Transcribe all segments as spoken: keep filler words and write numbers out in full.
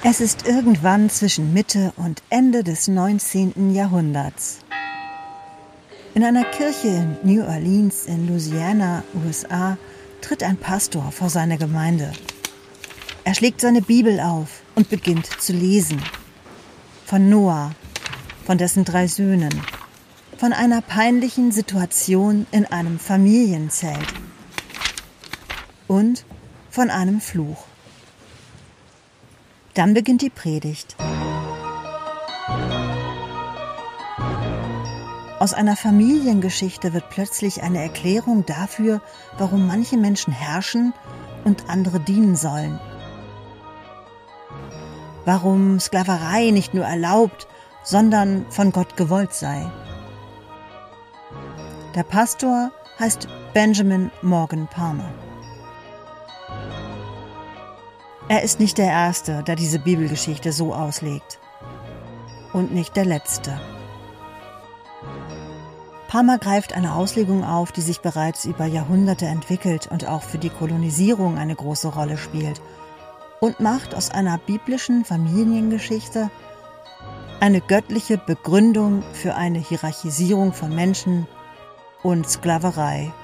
Es ist irgendwann zwischen Mitte und Ende des neunzehnten Jahrhunderts. In einer Kirche in New Orleans in Louisiana, U S A, tritt ein Pastor vor seine Gemeinde. Er schlägt seine Bibel auf und beginnt zu lesen. Von Noah, von dessen drei Söhnen, von einer peinlichen Situation in einem Familienzelt und von einem Fluch. Dann beginnt die Predigt. Aus einer Familiengeschichte wird plötzlich eine Erklärung dafür, warum manche Menschen herrschen und andere dienen sollen. Warum Sklaverei nicht nur erlaubt, sondern von Gott gewollt sei. Der Pastor heißt Benjamin Morgan Palmer. Er ist nicht der Erste, der diese Bibelgeschichte so auslegt. Und nicht der Letzte. Palmer greift eine Auslegung auf, die sich bereits über Jahrhunderte entwickelt und auch für die Kolonisierung eine große Rolle spielt, und macht aus einer biblischen Familiengeschichte eine göttliche Begründung für eine Hierarchisierung von Menschen und Sklaverei.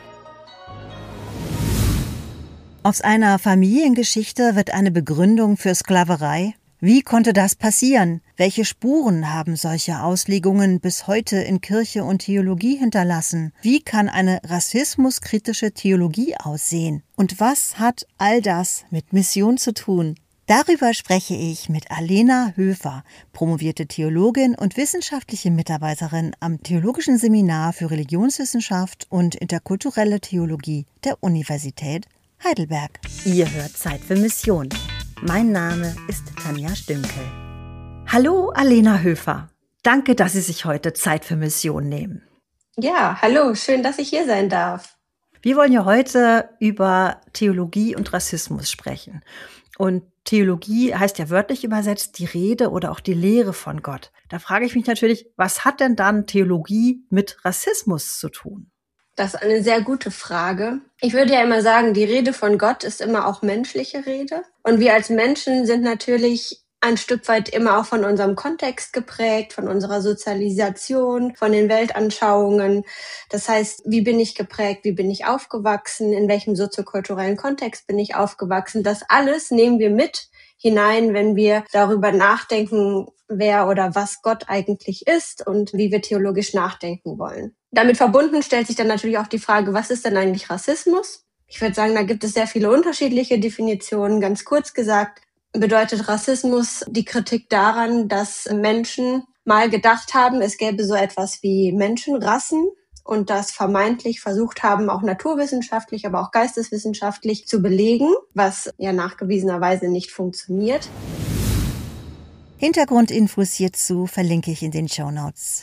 Aus einer Familiengeschichte wird eine Begründung für Sklaverei? Wie konnte das passieren? Welche Spuren haben solche Auslegungen bis heute in Kirche und Theologie hinterlassen? Wie kann eine rassismuskritische Theologie aussehen? Und was hat all das mit Mission zu tun? Darüber spreche ich mit Alena Höfer, promovierte Theologin und wissenschaftliche Mitarbeiterin am Theologischen Seminar für Religionswissenschaft und interkulturelle Theologie der Universität Heidelberg. Ihr hört Zeit für Mission. Mein Name ist Tanja Stünkel. Hallo Alena Höfer. Danke, dass Sie sich heute Zeit für Mission nehmen. Ja, hallo, schön, dass ich hier sein darf. Wir wollen ja heute über Theologie und Rassismus sprechen. Und Theologie heißt ja wörtlich übersetzt die Rede oder auch die Lehre von Gott. Da frage ich mich natürlich, was hat denn dann Theologie mit Rassismus zu tun? Das ist eine sehr gute Frage. Ich würde ja immer sagen, die Rede von Gott ist immer auch menschliche Rede. Und wir als Menschen sind natürlich ein Stück weit immer auch von unserem Kontext geprägt, von unserer Sozialisation, von den Weltanschauungen. Das heißt, wie bin ich geprägt, wie bin ich aufgewachsen, in welchem soziokulturellen Kontext bin ich aufgewachsen. Das alles nehmen wir mit hinein, wenn wir darüber nachdenken, wer oder was Gott eigentlich ist und wie wir theologisch nachdenken wollen. Damit verbunden stellt sich dann natürlich auch die Frage, was ist denn eigentlich Rassismus? Ich würde sagen, da gibt es sehr viele unterschiedliche Definitionen. Ganz kurz gesagt bedeutet Rassismus die Kritik daran, dass Menschen mal gedacht haben, es gäbe so etwas wie Menschenrassen und das vermeintlich versucht haben, auch naturwissenschaftlich, aber auch geisteswissenschaftlich zu belegen, was ja nachgewiesenerweise nicht funktioniert. Hintergrundinfos hierzu verlinke ich in den Shownotes.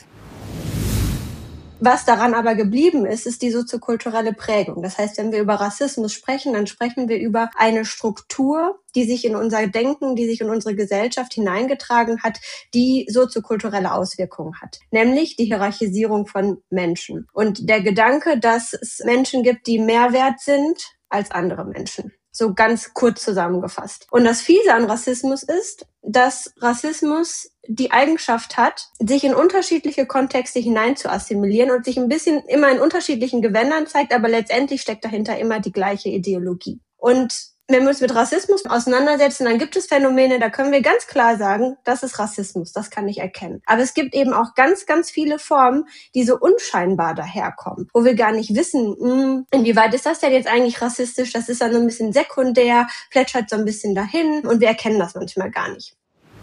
Was daran aber geblieben ist, ist die soziokulturelle Prägung. Das heißt, wenn wir über Rassismus sprechen, dann sprechen wir über eine Struktur, die sich in unser Denken, die sich in unsere Gesellschaft hineingetragen hat, die soziokulturelle Auswirkungen hat. Nämlich die Hierarchisierung von Menschen. Und der Gedanke, dass es Menschen gibt, die mehr wert sind als andere Menschen. So ganz kurz zusammengefasst. Und das Fiese an Rassismus ist, dass Rassismus die Eigenschaft hat, sich in unterschiedliche Kontexte hinein zu assimilieren und sich ein bisschen immer in unterschiedlichen Gewändern zeigt, aber letztendlich steckt dahinter immer die gleiche Ideologie. Und wenn wir uns mit Rassismus auseinandersetzen, dann gibt es Phänomene, da können wir ganz klar sagen, das ist Rassismus, das kann ich erkennen. Aber es gibt eben auch ganz, ganz viele Formen, die so unscheinbar daherkommen, wo wir gar nicht wissen, mh, inwieweit ist das denn jetzt eigentlich rassistisch, das ist dann so ein bisschen sekundär, plätschert so ein bisschen dahin und wir erkennen das manchmal gar nicht.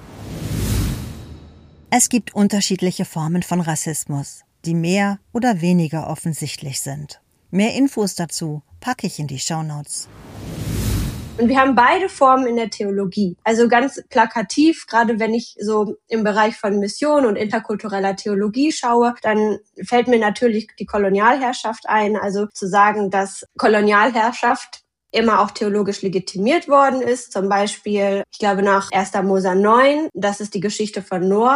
Es gibt unterschiedliche Formen von Rassismus, die mehr oder weniger offensichtlich sind. Mehr Infos dazu packe ich in die Shownotes. Und wir haben beide Formen in der Theologie. Also ganz plakativ, gerade wenn ich so im Bereich von Mission und interkultureller Theologie schaue, dann fällt mir natürlich die Kolonialherrschaft ein. Also zu sagen, dass Kolonialherrschaft immer auch theologisch legitimiert worden ist. Zum Beispiel, ich glaube nach erster Mose neun, das ist die Geschichte von Noach.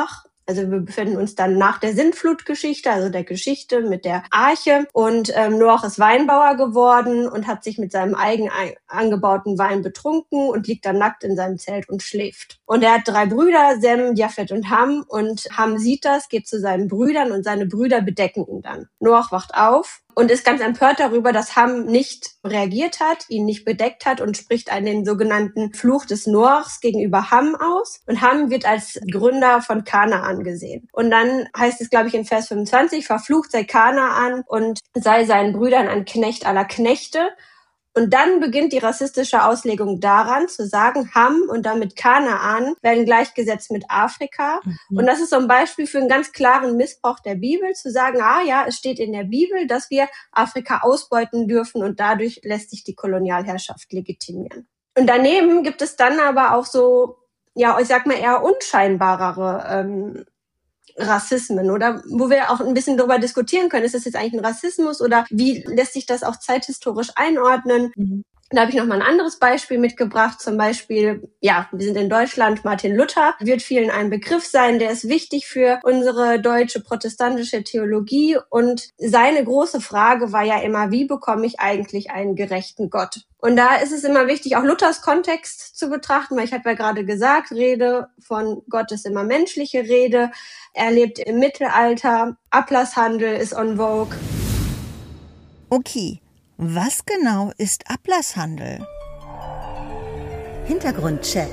Also wir befinden uns dann nach der Sintflutgeschichte, also der Geschichte mit der Arche. Und ähm, Noach ist Weinbauer geworden und hat sich mit seinem eigen angebauten Wein betrunken und liegt dann nackt in seinem Zelt und schläft. Und er hat drei Brüder, Sem, Japhet und Ham. Und Ham sieht das, geht zu seinen Brüdern und seine Brüder bedecken ihn dann. Noach wacht auf und ist ganz empört darüber, dass Ham nicht reagiert hat, ihn nicht bedeckt hat und spricht einen sogenannten Fluch des Noachs gegenüber Ham aus. Und Ham wird als Gründer von Kanaan gesehen. Und dann heißt es, glaube ich, in Vers fünfundzwanzig, verflucht sei Kanaan und sei seinen Brüdern ein Knecht aller Knechte. Und dann beginnt die rassistische Auslegung daran, zu sagen, Ham und damit Kanaan werden gleichgesetzt mit Afrika. Mhm. Und das ist so ein Beispiel für einen ganz klaren Missbrauch der Bibel, zu sagen, ah ja, es steht in der Bibel, dass wir Afrika ausbeuten dürfen und dadurch lässt sich die Kolonialherrschaft legitimieren. Und daneben gibt es dann aber auch so, ja, ich sag mal eher unscheinbarere ähm, Rassismen, oder wo wir auch ein bisschen darüber diskutieren können, ist das jetzt eigentlich ein Rassismus oder wie lässt sich das auch zeithistorisch einordnen? Mhm. Da habe ich noch mal ein anderes Beispiel mitgebracht, zum Beispiel, ja, wir sind in Deutschland, Martin Luther wird vielen ein Begriff sein, der ist wichtig für unsere deutsche protestantische Theologie und seine große Frage war ja immer, wie bekomme ich eigentlich einen gerechten Gott? Und da ist es immer wichtig, auch Luthers Kontext zu betrachten, weil ich habe ja gerade gesagt, Rede von Gott ist immer menschliche Rede, er lebt im Mittelalter, Ablasshandel ist en vogue. Okay. Was genau ist Ablasshandel? Hintergrundcheck.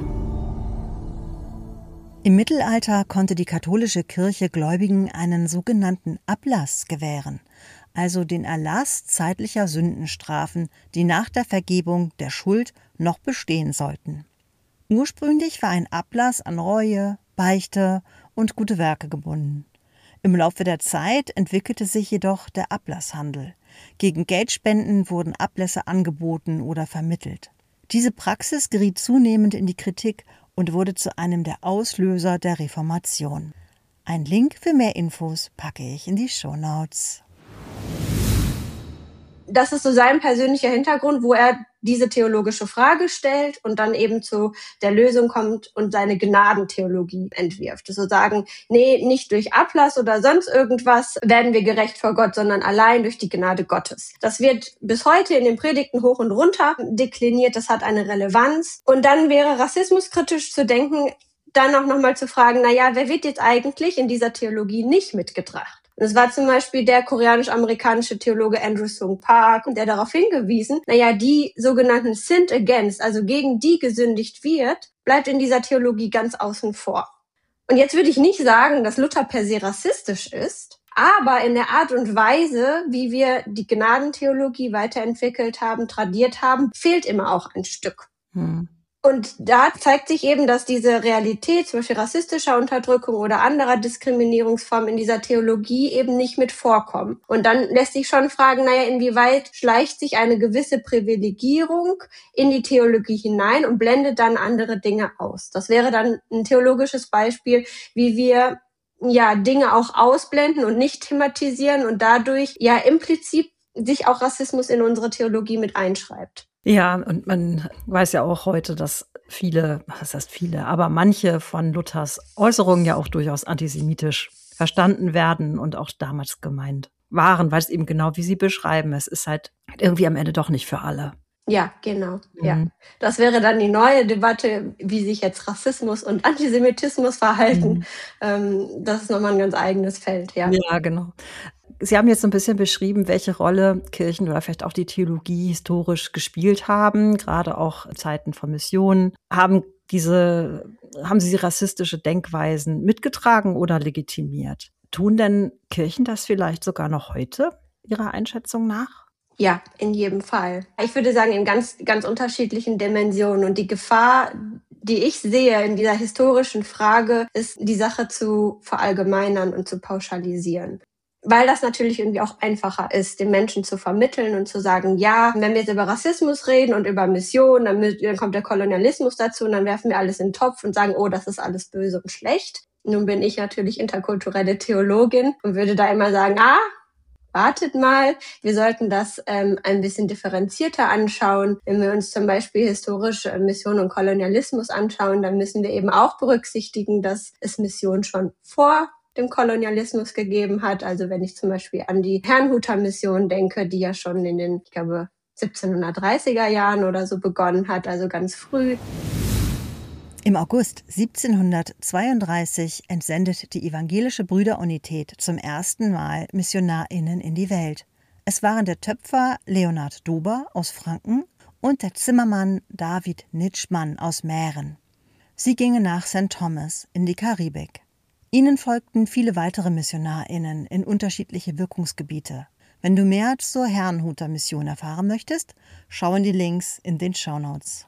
Im Mittelalter konnte die katholische Kirche Gläubigen einen sogenannten Ablass gewähren, also den Erlass zeitlicher Sündenstrafen, die nach der Vergebung der Schuld noch bestehen sollten. Ursprünglich war ein Ablass an Reue, Beichte und gute Werke gebunden. Im Laufe der Zeit entwickelte sich jedoch der Ablasshandel. Gegen Geldspenden wurden Ablässe angeboten oder vermittelt. Diese Praxis geriet zunehmend in die Kritik und wurde zu einem der Auslöser der Reformation. Ein Link für mehr Infos packe ich in die Shownotes. Das ist so sein persönlicher Hintergrund, wo er diese theologische Frage stellt und dann eben zu der Lösung kommt und seine Gnadentheologie entwirft. So sagen, nee, nicht durch Ablass oder sonst irgendwas werden wir gerecht vor Gott, sondern allein durch die Gnade Gottes. Das wird bis heute in den Predigten hoch und runter dekliniert, das hat eine Relevanz. Und dann wäre rassismuskritisch zu denken, dann auch nochmal zu fragen, na ja, wer wird jetzt eigentlich in dieser Theologie nicht mitgedacht? Es war zum Beispiel der koreanisch-amerikanische Theologe Andrew Sung Park, der darauf hingewiesen, naja, die sogenannten sinned against, also gegen die gesündigt wird, bleibt in dieser Theologie ganz außen vor. Und jetzt würde ich nicht sagen, dass Luther per se rassistisch ist, aber in der Art und Weise, wie wir die Gnadentheologie weiterentwickelt haben, tradiert haben, fehlt immer auch ein Stück. Hm. Und da zeigt sich eben, dass diese Realität, zum Beispiel rassistischer Unterdrückung oder anderer Diskriminierungsformen in dieser Theologie eben nicht mit vorkommen. Und dann lässt sich schon fragen, naja, inwieweit schleicht sich eine gewisse Privilegierung in die Theologie hinein und blendet dann andere Dinge aus. Das wäre dann ein theologisches Beispiel, wie wir ja Dinge auch ausblenden und nicht thematisieren und dadurch ja implizit sich auch Rassismus in unsere Theologie mit einschreibt. Ja, und man weiß ja auch heute, dass viele, was heißt viele, aber manche von Luthers Äußerungen ja auch durchaus antisemitisch verstanden werden und auch damals gemeint waren, weil es eben genau wie Sie beschreiben, es ist halt irgendwie am Ende doch nicht für alle. Ja, genau. Mhm. Ja, das wäre dann die neue Debatte, wie sich jetzt Rassismus und Antisemitismus verhalten. Mhm. Ähm, das ist nochmal ein ganz eigenes Feld, ja. Ja, genau. Sie haben jetzt so ein bisschen beschrieben, welche Rolle Kirchen oder vielleicht auch die Theologie historisch gespielt haben, gerade auch in Zeiten von Missionen. Haben diese, haben Sie rassistische Denkweisen mitgetragen oder legitimiert? Tun denn Kirchen das vielleicht sogar noch heute, Ihrer Einschätzung nach? Ja, in jedem Fall. Ich würde sagen, in ganz, ganz unterschiedlichen Dimensionen. Und die Gefahr, die ich sehe in dieser historischen Frage, ist, die Sache zu verallgemeinern und zu pauschalisieren. Weil das natürlich irgendwie auch einfacher ist, den Menschen zu vermitteln und zu sagen, ja, wenn wir jetzt über Rassismus reden und über Mission, dann, dann kommt der Kolonialismus dazu und dann werfen wir alles in den Topf und sagen, oh, das ist alles böse und schlecht. Nun bin ich natürlich interkulturelle Theologin und würde da immer sagen, ah, wartet mal, wir sollten das ähm, ein bisschen differenzierter anschauen. Wenn wir uns zum Beispiel historisch äh, Mission und Kolonialismus anschauen, dann müssen wir eben auch berücksichtigen, dass es Mission schon vor dem Kolonialismus gegeben hat. Also wenn ich zum Beispiel an die Herrnhuter-Mission denke, die ja schon in den, ich glaube, siebzehnhundertdreißiger Jahren oder so begonnen hat, also ganz früh. Im August siebzehnhundertzweiunddreißig entsendet die evangelische Brüderunität zum ersten Mal MissionarInnen in die Welt. Es waren der Töpfer Leonhard Dober aus Franken und der Zimmermann David Nitschmann aus Mähren. Sie gingen nach Sankt Thomas in die Karibik. Ihnen folgten viele weitere MissionarInnen in unterschiedliche Wirkungsgebiete. Wenn du mehr zur Herrnhuter Mission erfahren möchtest, schau in die Links in den Shownotes.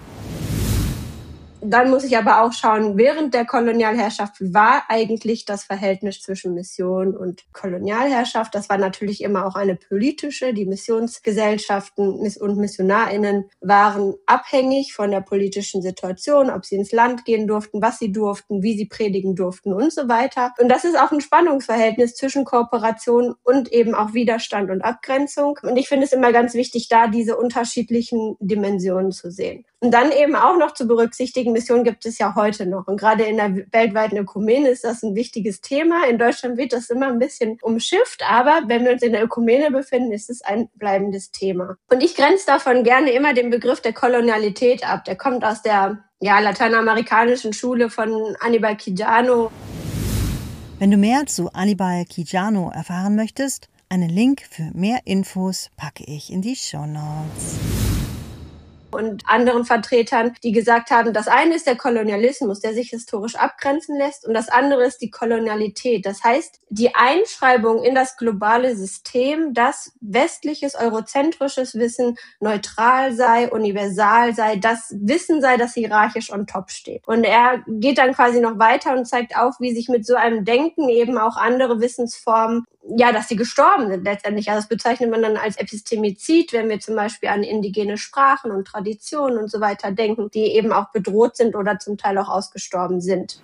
Dann muss ich aber auch schauen, während der Kolonialherrschaft war eigentlich das Verhältnis zwischen Mission und Kolonialherrschaft. Das war natürlich immer auch eine politische. Die Missionsgesellschaften und MissionarInnen waren abhängig von der politischen Situation, ob sie ins Land gehen durften, was sie durften, wie sie predigen durften und so weiter. Und das ist auch ein Spannungsverhältnis zwischen Kooperation und eben auch Widerstand und Abgrenzung. Und ich finde es immer ganz wichtig, da diese unterschiedlichen Dimensionen zu sehen. Und dann eben auch noch zu berücksichtigen, Mission gibt es ja heute noch. Und gerade in der weltweiten Ökumene ist das ein wichtiges Thema. In Deutschland wird das immer ein bisschen umschifft, aber wenn wir uns in der Ökumene befinden, ist es ein bleibendes Thema. Und ich grenze davon gerne immer den Begriff der Kolonialität ab. Der kommt aus der ja, lateinamerikanischen Schule von Aníbal Quijano. Wenn du mehr zu Aníbal Quijano erfahren möchtest, einen Link für mehr Infos packe ich in die Shownotes. Und anderen Vertretern, die gesagt haben, das eine ist der Kolonialismus, der sich historisch abgrenzen lässt, und das andere ist die Kolonialität. Das heißt, die Einschreibung in das globale System, dass westliches, eurozentrisches Wissen neutral sei, universal sei, das Wissen sei, das hierarchisch on top steht. Und er geht dann quasi noch weiter und zeigt auf, wie sich mit so einem Denken eben auch andere Wissensformen, ja, dass sie gestorben sind letztendlich. Also das bezeichnet man dann als Epistemizid, wenn wir zum Beispiel an indigene Sprachen und Traditionen und so weiter denken, die eben auch bedroht sind oder zum Teil auch ausgestorben sind.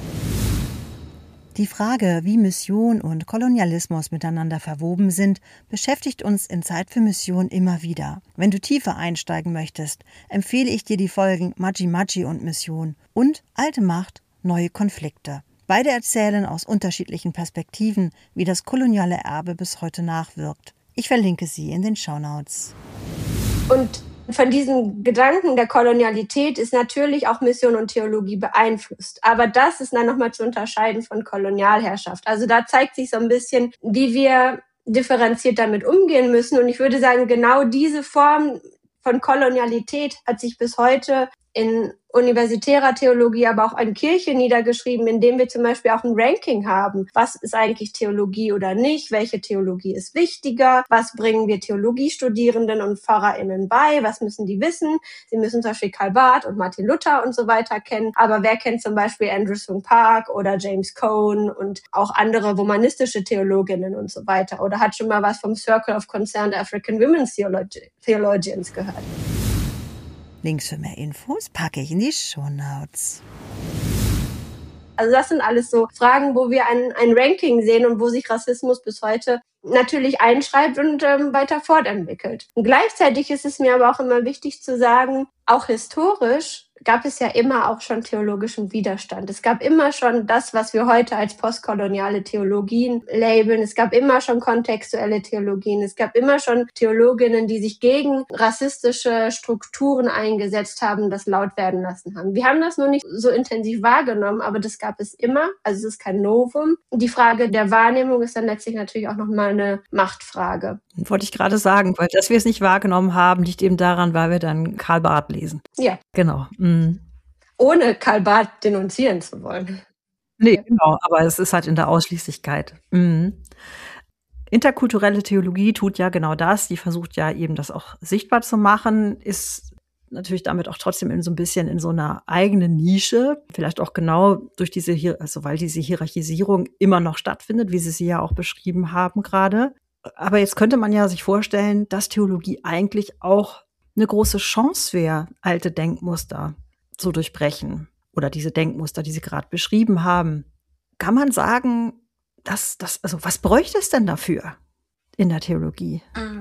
Die Frage, wie Mission und Kolonialismus miteinander verwoben sind, beschäftigt uns in Zeit für Mission immer wieder. Wenn du tiefer einsteigen möchtest, empfehle ich dir die Folgen Maji Maji und Mission und Alte Macht, neue Konflikte. Beide erzählen aus unterschiedlichen Perspektiven, wie das koloniale Erbe bis heute nachwirkt. Ich verlinke sie in den Shownotes. Und von diesem Gedanken der Kolonialität ist natürlich auch Mission und Theologie beeinflusst. Aber das ist dann nochmal zu unterscheiden von Kolonialherrschaft. Also da zeigt sich so ein bisschen, wie wir differenziert damit umgehen müssen. Und ich würde sagen, genau diese Form von Kolonialität hat sich bis heute in universitärer Theologie, aber auch an Kirche niedergeschrieben, indem wir zum Beispiel auch ein Ranking haben. Was ist eigentlich Theologie oder nicht? Welche Theologie ist wichtiger? Was bringen wir Theologiestudierenden und PfarrerInnen bei? Was müssen die wissen? Sie müssen zum Beispiel Karl Barth und Martin Luther und so weiter kennen. Aber wer kennt zum Beispiel Andrew Sung Park oder James Cone und auch andere romanistische Theologinnen und so weiter? Oder hat schon mal was vom Circle of Concerned African Women's Theologi- Theologians gehört? Links für mehr Infos packe ich in die Shownotes. Also das sind alles so Fragen, wo wir ein, ein Ranking sehen und wo sich Rassismus bis heute natürlich einschreibt und ähm, weiter fortentwickelt. Und gleichzeitig ist es mir aber auch immer wichtig zu sagen, auch historisch gab es ja immer auch schon theologischen Widerstand. Es gab immer schon das, was wir heute als postkoloniale Theologien labeln. Es gab immer schon kontextuelle Theologien. Es gab immer schon Theologinnen, die sich gegen rassistische Strukturen eingesetzt haben, das laut werden lassen haben. Wir haben das nur nicht so intensiv wahrgenommen, aber das gab es immer. Also es ist kein Novum. Die Frage der Wahrnehmung ist dann letztlich natürlich auch nochmal eine Machtfrage. Wollte ich gerade sagen, weil dass wir es nicht wahrgenommen haben, liegt eben daran, weil wir dann Karl Barth lesen. Ja. Genau. Mhm. Ohne Karl Barth denunzieren zu wollen. Nee, genau, aber es ist halt in der Ausschließlichkeit. Mhm. Interkulturelle Theologie tut ja genau das. Die versucht ja eben das auch sichtbar zu machen, ist natürlich damit auch trotzdem in so ein bisschen in so einer eigenen Nische. Vielleicht auch genau durch diese, also weil diese Hierarchisierung immer noch stattfindet, wie Sie sie ja auch beschrieben haben gerade. Aber jetzt könnte man ja sich vorstellen, dass Theologie eigentlich auch eine große Chance wäre, alte Denkmuster zu durchbrechen oder diese Denkmuster, die Sie gerade beschrieben haben. Kann man sagen, dass das, also was bräuchte es denn dafür? in der Theologie?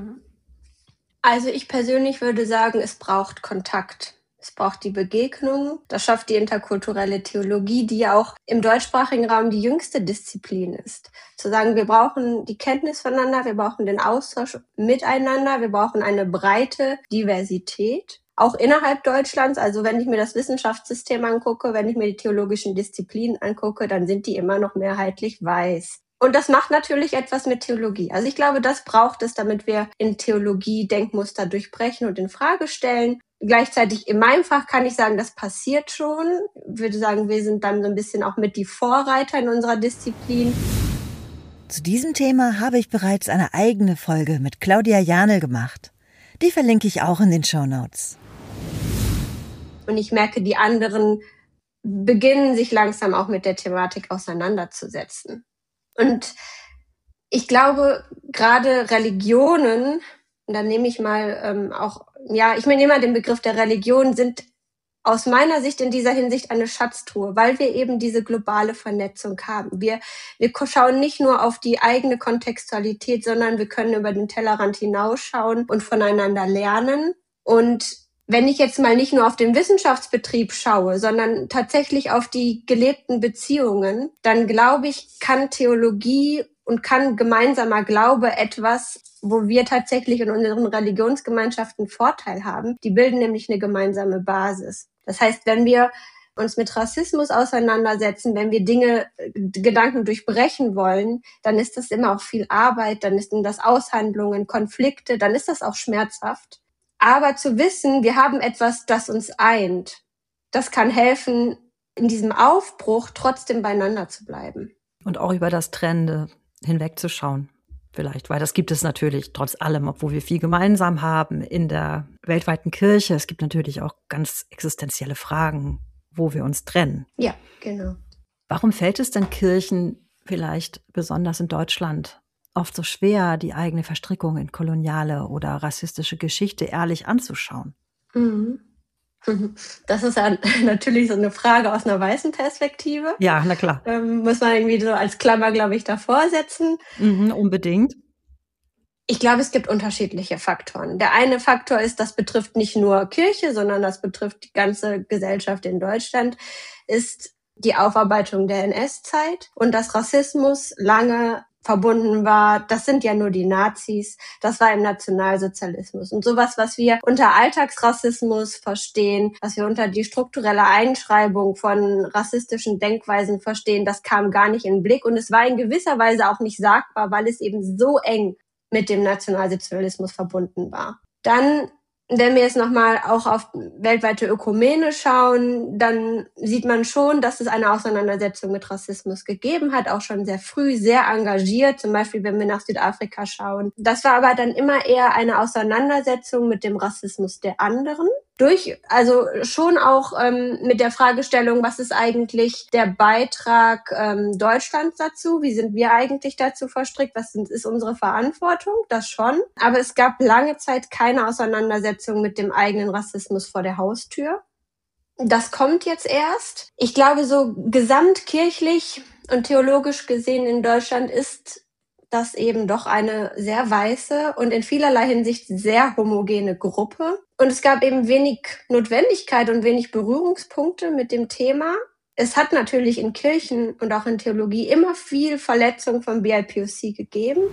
Also ich persönlich würde sagen, es braucht Kontakt. Es braucht die Begegnung. Das schafft die interkulturelle Theologie, die ja auch im deutschsprachigen Raum die jüngste Disziplin ist. Zu sagen, wir brauchen die Kenntnis voneinander, wir brauchen den Austausch miteinander, wir brauchen eine breite Diversität. Auch innerhalb Deutschlands, also wenn ich mir das Wissenschaftssystem angucke, wenn ich mir die theologischen Disziplinen angucke, dann sind die immer noch mehrheitlich weiß. Und das macht natürlich etwas mit Theologie. Also ich glaube, das braucht es, damit wir in Theologie Denkmuster durchbrechen und in Frage stellen. Gleichzeitig in meinem Fach kann ich sagen, das passiert schon. Ich würde sagen, wir sind dann so ein bisschen auch mit die Vorreiter in unserer Disziplin. Zu diesem Thema habe ich bereits eine eigene Folge mit Claudia Janel gemacht. Die verlinke ich auch in den Shownotes. Und ich merke, die anderen beginnen sich langsam auch mit der Thematik auseinanderzusetzen. Und ich glaube, gerade Religionen, und dann nehme ich mal ähm, auch, ja, ich nehme mal den Begriff der Religion, sind aus meiner Sicht in dieser Hinsicht eine Schatztruhe, weil wir eben diese globale Vernetzung haben. Wir, wir schauen nicht nur auf die eigene Kontextualität, sondern wir können über den Tellerrand hinausschauen und voneinander lernen. Und wenn ich jetzt mal nicht nur auf den Wissenschaftsbetrieb schaue, sondern tatsächlich auf die gelebten Beziehungen, dann glaube ich, kann Theologie und kann gemeinsamer Glaube etwas, wo wir tatsächlich in unseren Religionsgemeinschaften Vorteil haben. Die bilden nämlich eine gemeinsame Basis. Das heißt, wenn wir uns mit Rassismus auseinandersetzen, wenn wir Dinge, Gedanken durchbrechen wollen, dann ist das immer auch viel Arbeit, dann ist das Aushandlungen, Konflikte, dann ist das auch schmerzhaft. Aber zu wissen, wir haben etwas, das uns eint, das kann helfen, in diesem Aufbruch trotzdem beieinander zu bleiben. Und auch über das Trennende hinwegzuschauen. Vielleicht, weil das gibt es natürlich trotz allem, obwohl wir viel gemeinsam haben in der weltweiten Kirche. Es gibt natürlich auch ganz existenzielle Fragen, wo wir uns trennen. Ja, genau. Warum fällt es denn Kirchen vielleicht besonders in Deutschland oft so schwer, die eigene Verstrickung in koloniale oder rassistische Geschichte ehrlich anzuschauen? Mhm. Das ist ja natürlich so eine Frage aus einer weißen Perspektive. Ja, na klar. Ähm, muss man irgendwie so als Klammer, glaube ich, davor setzen. Mhm, unbedingt. Ich glaube, es gibt unterschiedliche Faktoren. Der eine Faktor ist, das betrifft nicht nur Kirche, sondern das betrifft die ganze Gesellschaft in Deutschland, ist die Aufarbeitung der N S-Zeit und dass Rassismus lange verbunden war, das sind ja nur die Nazis, das war im Nationalsozialismus. Und sowas, was wir unter Alltagsrassismus verstehen, was wir unter die strukturelle Einschreibung von rassistischen Denkweisen verstehen, das kam gar nicht in den Blick. Und es war in gewisser Weise auch nicht sagbar, weil es eben so eng mit dem Nationalsozialismus verbunden war. Dann, wenn wir jetzt nochmal auch auf weltweite Ökumene schauen, dann sieht man schon, dass es eine Auseinandersetzung mit Rassismus gegeben hat, auch schon sehr früh, sehr engagiert, zum Beispiel wenn wir nach Südafrika schauen. Das war aber dann immer eher eine Auseinandersetzung mit dem Rassismus der anderen. Durch, also schon auch ähm, mit der Fragestellung, was ist eigentlich der Beitrag ähm, Deutschlands dazu? Wie sind wir eigentlich dazu verstrickt? Was sind, ist unsere Verantwortung? Das schon. Aber es gab lange Zeit keine Auseinandersetzung mit dem eigenen Rassismus vor der Haustür. Das kommt jetzt erst. Ich glaube, so gesamtkirchlich und theologisch gesehen in Deutschland ist das eben doch eine sehr weiße und in vielerlei Hinsicht sehr homogene Gruppe. Und es gab eben wenig Notwendigkeit und wenig Berührungspunkte mit dem Thema. Es hat natürlich in Kirchen und auch in Theologie immer viel Verletzung von B I P O C gegeben.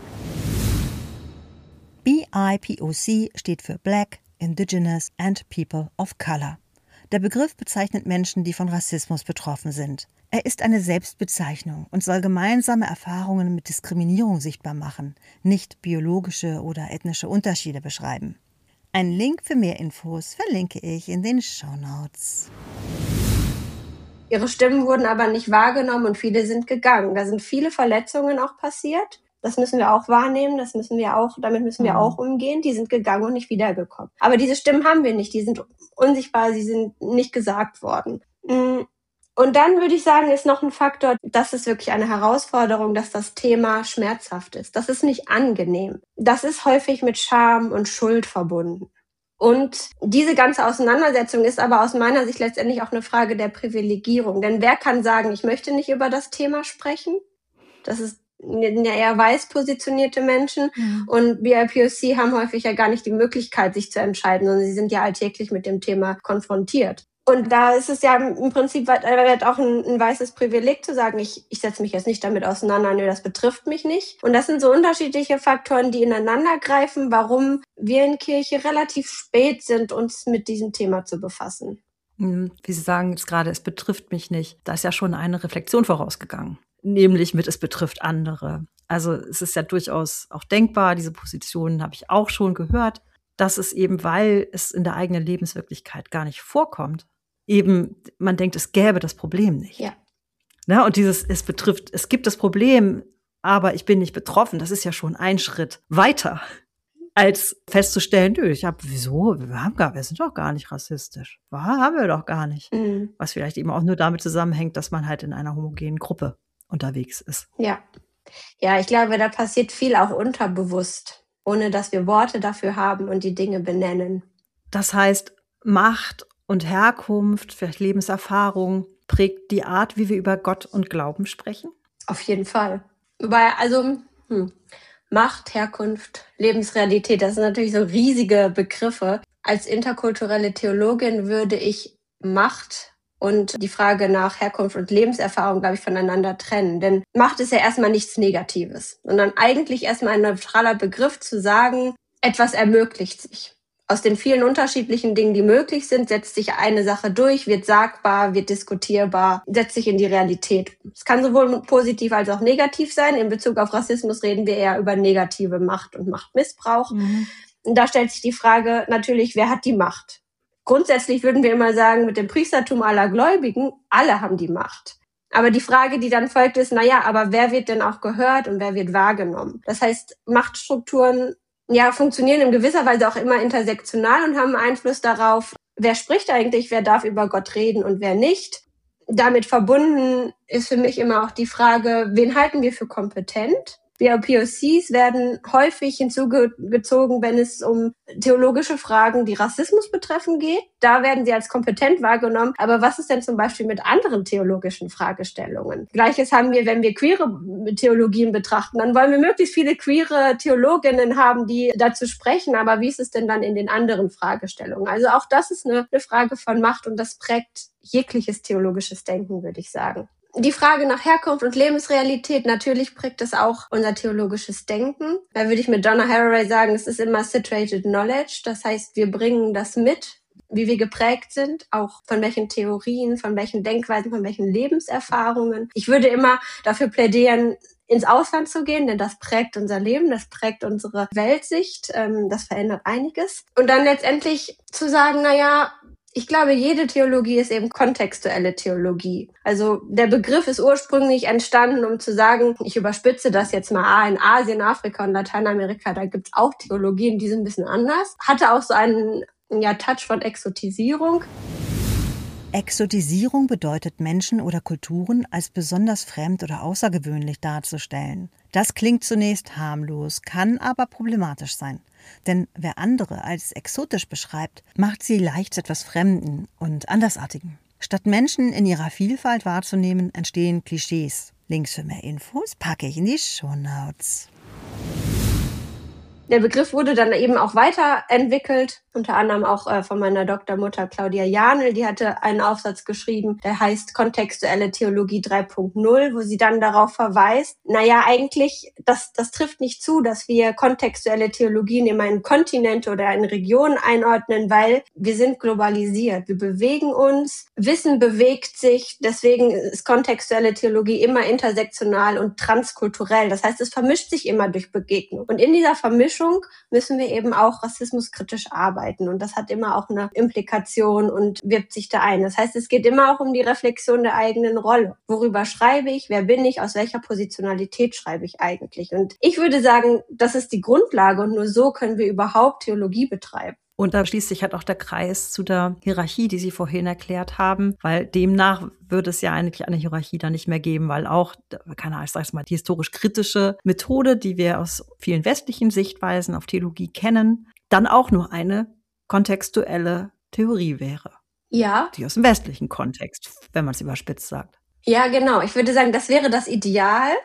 B I P O C steht für Black, Indigenous and People of Color. Der Begriff bezeichnet Menschen, die von Rassismus betroffen sind. Er ist eine Selbstbezeichnung und soll gemeinsame Erfahrungen mit Diskriminierung sichtbar machen, nicht biologische oder ethnische Unterschiede beschreiben. Einen Link für mehr Infos verlinke ich in den Shownotes. Ihre Stimmen wurden aber nicht wahrgenommen und viele sind gegangen. Da sind viele Verletzungen auch passiert. Das müssen wir auch wahrnehmen, das müssen wir auch, damit müssen wir auch umgehen. Die sind gegangen und nicht wiedergekommen. Aber diese Stimmen haben wir nicht, die sind unsichtbar, sie sind nicht gesagt worden. Und dann würde ich sagen, ist noch ein Faktor, das ist wirklich eine Herausforderung, dass das Thema schmerzhaft ist. Das ist nicht angenehm. Das ist häufig mit Scham und Schuld verbunden. Und diese ganze Auseinandersetzung ist aber aus meiner Sicht letztendlich auch eine Frage der Privilegierung. Denn wer kann sagen, ich möchte nicht über das Thema sprechen? Das ist ja eher weiß positionierte Menschen. Mhm. Und B I P O C haben häufig ja gar nicht die Möglichkeit, sich zu entscheiden, sondern sie sind ja alltäglich mit dem Thema konfrontiert. Und da ist es ja im Prinzip auch ein, ein weißes Privileg zu sagen, ich, ich setze mich jetzt nicht damit auseinander, nö, das betrifft mich nicht. Und das sind so unterschiedliche Faktoren, die ineinander greifen, warum wir in Kirche relativ spät sind, uns mit diesem Thema zu befassen. Wie Sie sagen jetzt gerade, es betrifft mich nicht. Da ist ja schon eine Reflexion vorausgegangen, nämlich mit es betrifft andere. Also es ist ja durchaus auch denkbar, diese Positionen habe ich auch schon gehört, dass es eben, weil es in der eigenen Lebenswirklichkeit gar nicht vorkommt, eben, man denkt, es gäbe das Problem nicht. Ja. Na, und dieses, es betrifft, es gibt das Problem, aber ich bin nicht betroffen, das ist ja schon ein Schritt weiter, als festzustellen, nö, ich habe, wieso, wir haben gar, wir sind doch gar nicht rassistisch. Ja, haben wir doch gar nicht. Mhm. Was vielleicht eben auch nur damit zusammenhängt, dass man halt in einer homogenen Gruppe unterwegs ist. Ja. Ja, ich glaube, da passiert viel auch unterbewusst, ohne dass wir Worte dafür haben und die Dinge benennen. Das heißt, Macht und Herkunft, vielleicht Lebenserfahrung, prägt die Art, wie wir über Gott und Glauben sprechen? Auf jeden Fall. Wobei, also hm, Macht, Herkunft, Lebensrealität, das sind natürlich so riesige Begriffe. Als interkulturelle Theologin würde ich Macht und die Frage nach Herkunft und Lebenserfahrung, glaube ich, voneinander trennen. Denn Macht ist ja erstmal nichts Negatives, sondern eigentlich erstmal ein neutraler Begriff zu sagen, etwas ermöglicht sich. Aus den vielen unterschiedlichen Dingen, die möglich sind, setzt sich eine Sache durch, wird sagbar, wird diskutierbar, setzt sich in die Realität. Es kann sowohl positiv als auch negativ sein. In Bezug auf Rassismus reden wir eher über negative Macht und Machtmissbrauch. Mhm. Und da stellt sich die Frage natürlich, wer hat die Macht? Grundsätzlich würden wir immer sagen, mit dem Priestertum aller Gläubigen, alle haben die Macht. Aber die Frage, die dann folgt, ist, naja, aber wer wird denn auch gehört und wer wird wahrgenommen? Das heißt, Machtstrukturen ja, funktionieren in gewisser Weise auch immer intersektional und haben Einfluss darauf, wer spricht eigentlich, wer darf über Gott reden und wer nicht. Damit verbunden ist für mich immer auch die Frage, wen halten wir für kompetent? B I P O Cs werden häufig hinzugezogen, wenn es um theologische Fragen, die Rassismus betreffen, geht. Da werden sie als kompetent wahrgenommen. Aber was ist denn zum Beispiel mit anderen theologischen Fragestellungen? Gleiches haben wir, wenn wir queere Theologien betrachten. Dann wollen wir möglichst viele queere Theologinnen haben, die dazu sprechen. Aber wie ist es denn dann in den anderen Fragestellungen? Also auch das ist eine, eine Frage von Macht und das prägt jegliches theologisches Denken, würde ich sagen. Die Frage nach Herkunft und Lebensrealität, natürlich prägt es auch unser theologisches Denken. Da würde ich mit Donna Haraway sagen, es ist immer situated knowledge. Das heißt, wir bringen das mit, wie wir geprägt sind, auch von welchen Theorien, von welchen Denkweisen, von welchen Lebenserfahrungen. Ich würde immer dafür plädieren, ins Ausland zu gehen, denn das prägt unser Leben, das prägt unsere Weltsicht, das verändert einiges. Und dann letztendlich zu sagen, na ja, ich glaube, jede Theologie ist eben kontextuelle Theologie. Also der Begriff ist ursprünglich entstanden, um zu sagen, ich überspitze das jetzt mal, ah, in Asien, Afrika und Lateinamerika, da gibt's auch Theologien, die sind ein bisschen anders. Hatte auch so einen ja, Touch von Exotisierung. Exotisierung bedeutet, Menschen oder Kulturen als besonders fremd oder außergewöhnlich darzustellen. Das klingt zunächst harmlos, kann aber problematisch sein. Denn wer andere als exotisch beschreibt, macht sie leicht zu etwas Fremden und Andersartigen. Statt Menschen in ihrer Vielfalt wahrzunehmen, entstehen Klischees. Links für mehr Infos packe ich in die Shownotes. Der Begriff wurde dann eben auch weiterentwickelt, unter anderem auch äh, von meiner Doktormutter Claudia Janel. Die hatte einen Aufsatz geschrieben, der heißt Kontextuelle Theologie drei Punkt null, wo sie dann darauf verweist, naja, eigentlich, das, das trifft nicht zu, dass wir kontextuelle Theologien immer in Kontinente oder in Regionen einordnen, weil wir sind globalisiert. Wir bewegen uns, Wissen bewegt sich, deswegen ist kontextuelle Theologie immer intersektional und transkulturell. Das heißt, es vermischt sich immer durch Begegnung. Und in dieser Vermischung müssen wir eben auch rassismuskritisch arbeiten. Und das hat immer auch eine Implikation und wirbt sich da ein. Das heißt, es geht immer auch um die Reflexion der eigenen Rolle. Worüber schreibe ich? Wer bin ich? Aus welcher Positionalität schreibe ich eigentlich? Und ich würde sagen, das ist die Grundlage und nur so können wir überhaupt Theologie betreiben. Und da schließt sich halt auch der Kreis zu der Hierarchie, die Sie vorhin erklärt haben, weil demnach würde es ja eigentlich eine Hierarchie da nicht mehr geben, weil auch, keine Ahnung, ich sage mal, die historisch-kritische Methode, die wir aus vielen westlichen Sichtweisen auf Theologie kennen, dann auch nur eine kontextuelle Theorie wäre. Ja. Die aus dem westlichen Kontext, wenn man es überspitzt sagt. Ja, genau. Ich würde sagen, das wäre das Ideal.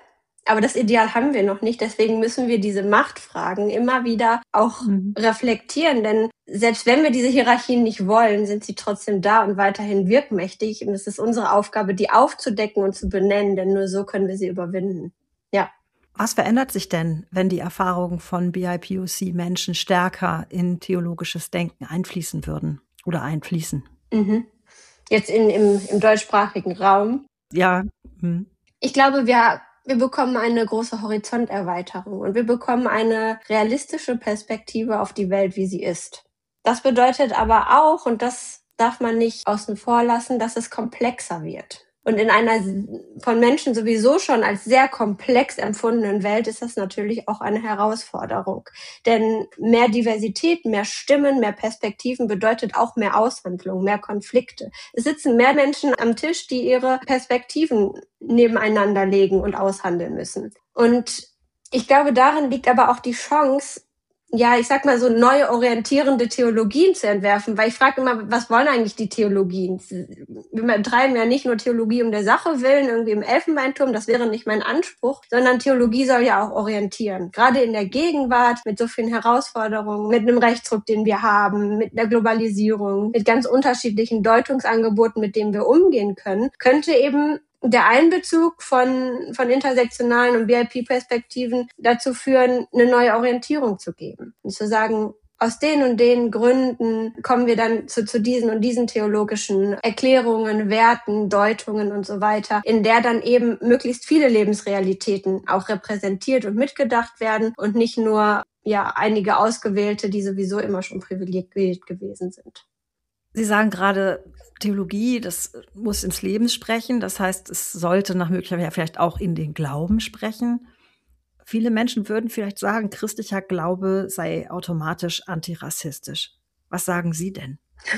Aber das Ideal haben wir noch nicht. Deswegen müssen wir diese Machtfragen immer wieder auch mhm. reflektieren. Denn selbst wenn wir diese Hierarchien nicht wollen, sind sie trotzdem da und weiterhin wirkmächtig. Und es ist unsere Aufgabe, die aufzudecken und zu benennen. Denn nur so können wir sie überwinden. Ja. Was verändert sich denn, wenn die Erfahrungen von B I P O C-Menschen stärker in theologisches Denken einfließen würden oder einfließen? Mhm. Jetzt in, im, im deutschsprachigen Raum? Ja. Mhm. Ich glaube, wir, wir bekommen eine große Horizonterweiterung und wir bekommen eine realistische Perspektive auf die Welt, wie sie ist. Das bedeutet aber auch, und das darf man nicht außen vor lassen, dass es komplexer wird. Und in einer von Menschen sowieso schon als sehr komplex empfundenen Welt ist das natürlich auch eine Herausforderung. Denn mehr Diversität, mehr Stimmen, mehr Perspektiven bedeutet auch mehr Aushandlung, mehr Konflikte. Es sitzen mehr Menschen am Tisch, die ihre Perspektiven nebeneinander legen und aushandeln müssen. Und ich glaube, darin liegt aber auch die Chance, ja, ich sag mal so neue orientierende Theologien zu entwerfen, weil ich frage immer, was wollen eigentlich die Theologien? Wir betreiben ja nicht nur Theologie um der Sache willen, irgendwie im Elfenbeinturm, das wäre nicht mein Anspruch, sondern Theologie soll ja auch orientieren. Gerade in der Gegenwart, mit so vielen Herausforderungen, mit einem Rechtsruck, den wir haben, mit der Globalisierung, mit ganz unterschiedlichen Deutungsangeboten, mit denen wir umgehen können, könnte eben der Einbezug von, von intersektionalen und B I P-Perspektiven dazu führen, eine neue Orientierung zu geben. Und zu sagen, aus den und den Gründen kommen wir dann zu, zu diesen und diesen theologischen Erklärungen, Werten, Deutungen und so weiter, in der dann eben möglichst viele Lebensrealitäten auch repräsentiert und mitgedacht werden und nicht nur, ja, einige Ausgewählte, die sowieso immer schon privilegiert gewesen sind. Sie sagen gerade, Theologie, das muss ins Leben sprechen. Das heißt, es sollte nach Möglichkeit vielleicht auch in den Glauben sprechen. Viele Menschen würden vielleicht sagen, christlicher Glaube sei automatisch antirassistisch. Was sagen Sie denn?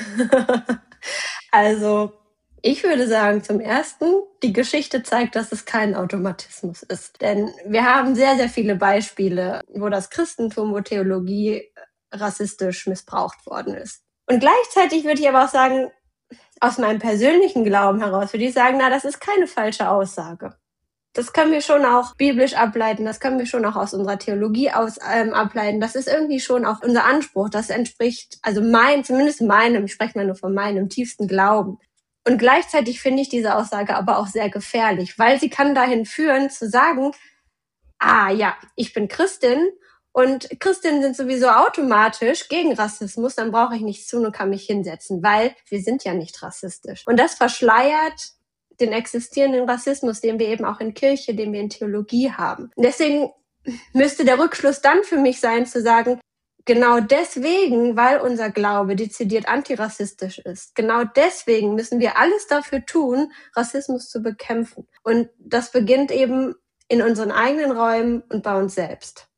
Also, ich würde sagen, zum Ersten, die Geschichte zeigt, dass es kein Automatismus ist. Denn wir haben sehr, sehr viele Beispiele, wo das Christentum, wo Theologie rassistisch missbraucht worden ist. Und gleichzeitig würde ich aber auch sagen, aus meinem persönlichen Glauben heraus würde ich sagen, na, das ist keine falsche Aussage. Das können wir schon auch biblisch ableiten, das können wir schon auch aus unserer Theologie aus ähm, ableiten. Das ist irgendwie schon auch unser Anspruch. Das entspricht, also mein, zumindest meinem, ich spreche mal nur von meinem tiefsten Glauben. Und gleichzeitig finde ich diese Aussage aber auch sehr gefährlich, weil sie kann dahin führen zu sagen, ah ja, ich bin Christin, und Christinnen sind sowieso automatisch gegen Rassismus, dann brauche ich nichts tun und kann mich hinsetzen, weil wir sind ja nicht rassistisch. Und das verschleiert den existierenden Rassismus, den wir eben auch in Kirche, den wir in Theologie haben. Und deswegen müsste der Rückschluss dann für mich sein, zu sagen, genau deswegen, weil unser Glaube dezidiert antirassistisch ist, genau deswegen müssen wir alles dafür tun, Rassismus zu bekämpfen. Und das beginnt eben in unseren eigenen Räumen und bei uns selbst.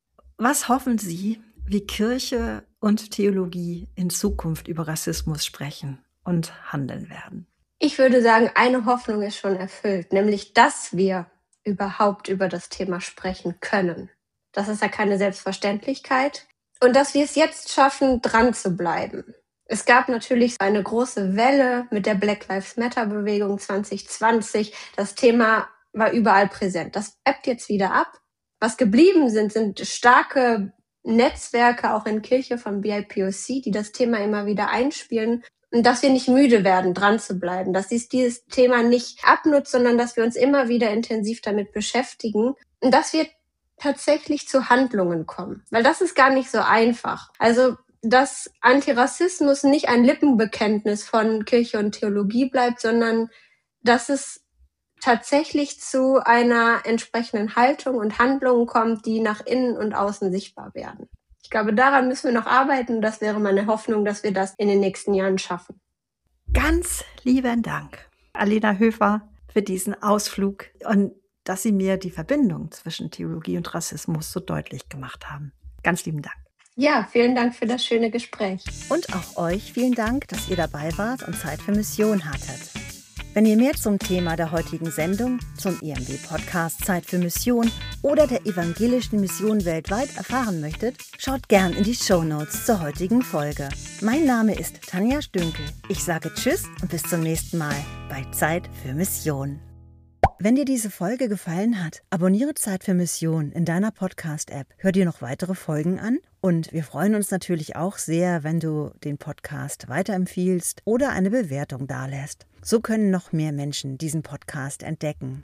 Was hoffen Sie, wie Kirche und Theologie in Zukunft über Rassismus sprechen und handeln werden? Ich würde sagen, eine Hoffnung ist schon erfüllt, nämlich, dass wir überhaupt über das Thema sprechen können. Das ist ja keine Selbstverständlichkeit. Und dass wir es jetzt schaffen, dran zu bleiben. Es gab natürlich eine große Welle mit der Black Lives Matter-Bewegung zwanzig zwanzig. Das Thema war überall präsent. Das ebbt jetzt wieder ab. Was geblieben sind, sind starke Netzwerke, auch in Kirche von B I P O C, die das Thema immer wieder einspielen. Und dass wir nicht müde werden, dran zu bleiben. Dass dies, dieses Thema nicht abnutzt, sondern dass wir uns immer wieder intensiv damit beschäftigen. Und dass wir tatsächlich zu Handlungen kommen. Weil das ist gar nicht so einfach. Also, dass Antirassismus nicht ein Lippenbekenntnis von Kirche und Theologie bleibt, sondern dass es tatsächlich zu einer entsprechenden Haltung und Handlungen kommt, die nach innen und außen sichtbar werden. Ich glaube, daran müssen wir noch arbeiten. Das wäre meine Hoffnung, dass wir das in den nächsten Jahren schaffen. Ganz lieben Dank, Alena Höfer, für diesen Ausflug und dass Sie mir die Verbindung zwischen Theologie und Rassismus so deutlich gemacht haben. Ganz lieben Dank. Ja, vielen Dank für das schöne Gespräch. Und auch euch vielen Dank, dass ihr dabei wart und Zeit für Mission hattet. Wenn ihr mehr zum Thema der heutigen Sendung, zum E M W-Podcast Zeit für Mission oder der evangelischen Mission weltweit erfahren möchtet, schaut gern in die Shownotes zur heutigen Folge. Mein Name ist Tanja Stünkel. Ich sage Tschüss und bis zum nächsten Mal bei Zeit für Mission. Wenn dir diese Folge gefallen hat, abonniere Zeit für Mission in deiner Podcast-App. Hör dir noch weitere Folgen an und wir freuen uns natürlich auch sehr, wenn du den Podcast weiterempfiehlst oder eine Bewertung dalässt. So können noch mehr Menschen diesen Podcast entdecken.